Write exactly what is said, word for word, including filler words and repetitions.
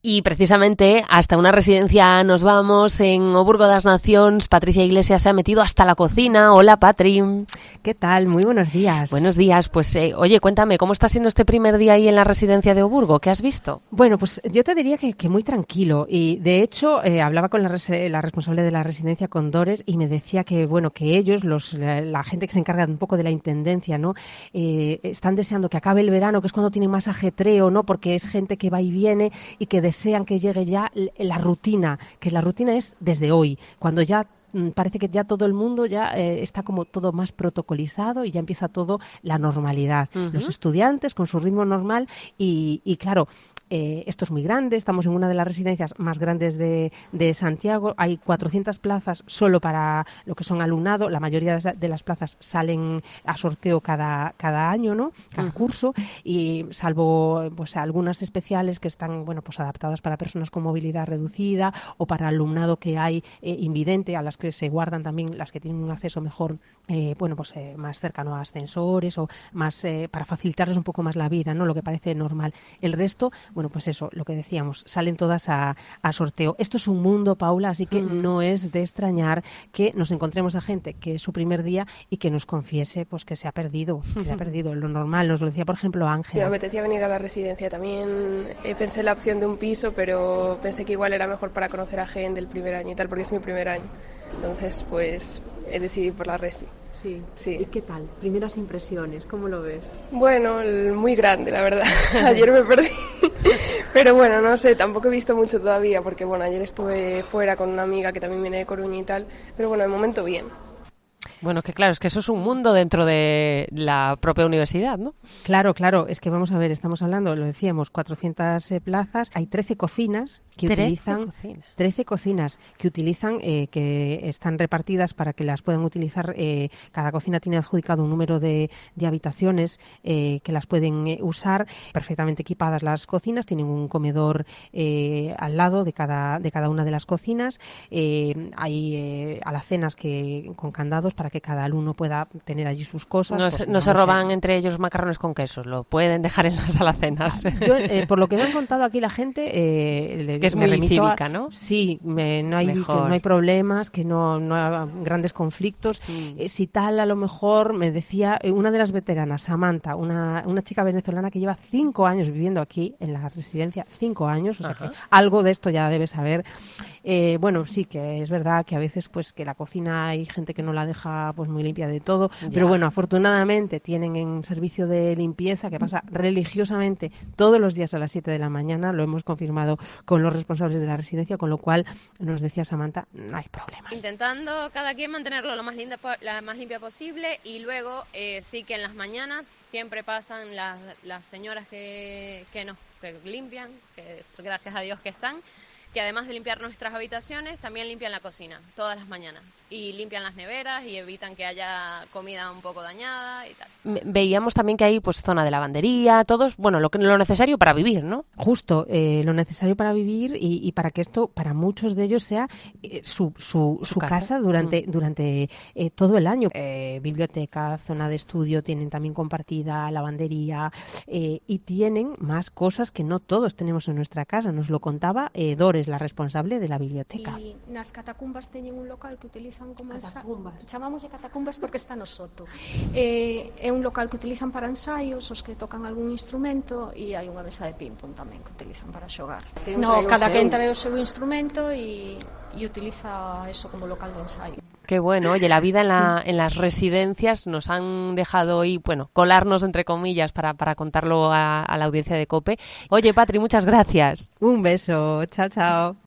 Y precisamente hasta una residencia nos vamos en O Burgo das Nacións. Patricia Iglesias se ha metido hasta la cocina. Hola, Patri. ¿Qué tal? Muy buenos días. Buenos días. Pues eh, oye, cuéntame, ¿cómo está siendo este primer día ahí en la residencia de O Burgo? ¿Qué has visto? Bueno, pues yo te diría que, que muy tranquilo. Y de hecho, eh, hablaba con la, res- la responsable de la residencia, con Dores, y me decía que, bueno, que ellos, los la, la gente que se encarga un poco de la intendencia, ¿no? Eh, están deseando que acabe el verano, que es cuando tienen más ajetreo, ¿no? Porque es gente que va y viene y que desean que llegue ya la rutina, que la rutina es desde hoy, cuando ya parece que ya todo el mundo ya eh, está como todo más protocolizado y ya empieza todo la normalidad. Uh-huh. Los estudiantes con su ritmo normal y, y claro, eh, esto es muy grande, estamos en una de las residencias más grandes de, de Santiago, hay cuatrocientas plazas solo para lo que son alumnado, la mayoría de las plazas salen a sorteo cada, cada año, ¿no? Cada uh-huh. curso, y salvo pues algunas especiales que están, bueno, pues adaptadas para personas con movilidad reducida o para alumnado que hay eh, invidente, a las que se guardan también las que tienen un acceso mejor, eh, bueno, pues eh, más cercano a ascensores o más eh, para facilitarles un poco más la vida, ¿no? Lo que parece normal. El resto, bueno, pues eso, lo que decíamos, salen todas a, a sorteo. Esto es un mundo, Paula, así que mm. no es de extrañar que nos encontremos a gente que es su primer día y que nos confiese pues que se ha perdido, se ha perdido lo normal. Nos lo decía, por ejemplo, Ángela. Me apetecía venir a la residencia también. Eh, pensé en la opción de un piso, pero pensé que igual era mejor para conocer a gente el primer año y tal, porque es mi primer año. Entonces, pues, he decidido por la resi. Sí. Sí. ¿Y qué tal? Primeras impresiones, ¿cómo lo ves? Bueno, muy grande, la verdad. Ayer me perdí. Pero bueno, no sé, tampoco he visto mucho todavía, porque bueno, ayer estuve fuera con una amiga que también viene de Coruña y tal. Pero bueno, de momento bien. Bueno, que claro, es que eso es un mundo dentro de la propia universidad, ¿no? Claro, claro, es que vamos a ver, estamos hablando, lo decíamos, cuatrocientas eh, plazas, hay trece cocinas que trece utilizan cocinas. trece cocinas que utilizan, eh, que están repartidas para que las puedan utilizar. Eh, cada cocina tiene adjudicado un número de, de habitaciones eh, que las pueden eh, usar, perfectamente equipadas las cocinas, tienen un comedor eh, al lado de cada de cada una de las cocinas, eh, hay eh, alacenas que con candados para que cada alumno pueda tener allí sus cosas. No, pues, se, no, no se sé. roban entre ellos macarrones con quesos, lo pueden dejar en las alacenas. Yo, eh, por lo que me han contado aquí la gente, eh, que es me muy cívica, a, ¿no? Sí, me, no, hay, que no hay problemas, que no, no hay grandes conflictos. Mm. Eh, si tal, a lo mejor me decía eh, una de las veteranas, Samantha, una, una chica venezolana que lleva cinco años viviendo aquí en la residencia, cinco años, o sea Ajá. que algo de esto ya debe saber. Eh, bueno, sí que es verdad que a veces pues que la cocina hay gente que no la deja pues muy limpia de todo, ya. Pero bueno, afortunadamente tienen en servicio de limpieza que pasa religiosamente todos los días a las siete de la mañana, lo hemos confirmado con los responsables de la residencia, con lo cual nos decía Samantha, no hay problemas. Intentando cada quien mantenerlo lo más linda, la más limpia posible, y luego eh, sí que en las mañanas siempre pasan las, las señoras que, que nos que limpian, que es, gracias a Dios que están, que además de limpiar nuestras habitaciones, también limpian la cocina todas las mañanas y limpian las neveras y evitan que haya comida un poco dañada y tal. Veíamos también que hay pues zona de lavandería, todos, bueno, lo, lo necesario para vivir, ¿no? Justo, eh, lo necesario para vivir y, y para que esto, para muchos de ellos, sea eh, su, su, su, su casa? casa durante, mm. durante eh, todo el año. Eh, biblioteca, zona de estudio, tienen también compartida, lavandería eh, y tienen más cosas que no todos tenemos en nuestra casa. Nos lo contaba eh, Dores, la responsable de la biblioteca. E nas catacumbas teñen un local que utilizan como catacumbas. Ensa... chamamos de catacumbas porque está no soto. Eh, é un local que utilizan para ensaios, os que tocan algún instrumento, e hai unha mesa de ping-pong tamén que utilizan para xogar. No, cada quen trae o seu instrumento e, e utiliza eso como local de ensaio. Qué bueno, oye, la vida en, la, sí. en las residencias nos han dejado hoy, bueno, colarnos entre comillas para, para contarlo a, a la audiencia de COPE. Oye, Patri, muchas gracias. Un beso, chao, chao.